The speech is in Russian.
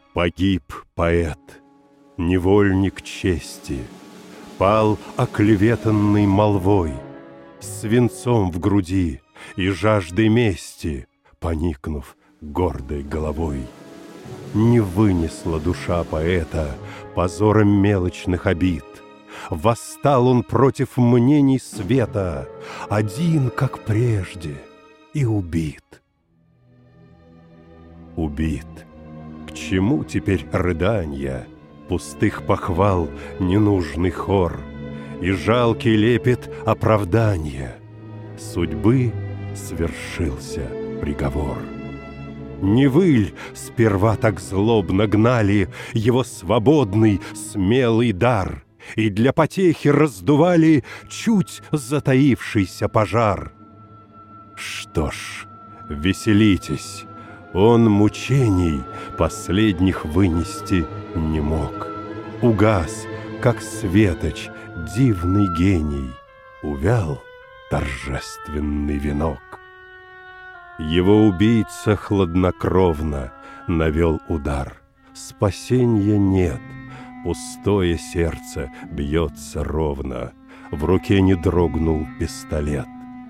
Погиб поэт, невольник чести, пал оклеветанный молвой, свинцом в груди и жаждой мести, поникнув гордой головой. Не вынесла душа поэта позором мелочных обид. Восстал он против мнений света, один, как прежде, и убит. Убит. К чему теперь рыданья, пустых похвал ненужный хор и жалкий лепет оправдания? Судьбы свершился приговор. Не выль сперва так злобно гнали его свободный, смелый дар и для потехи раздували чуть затаившийся пожар. Что ж, веселитесь, он мучений последних вынести не мог. Угас, как светоч, дивный гений, увял торжественный венок. Его убийца хладнокровно навел удар. Спасенья нет, пустое сердце бьется ровно, в руке не дрогнул пистолет.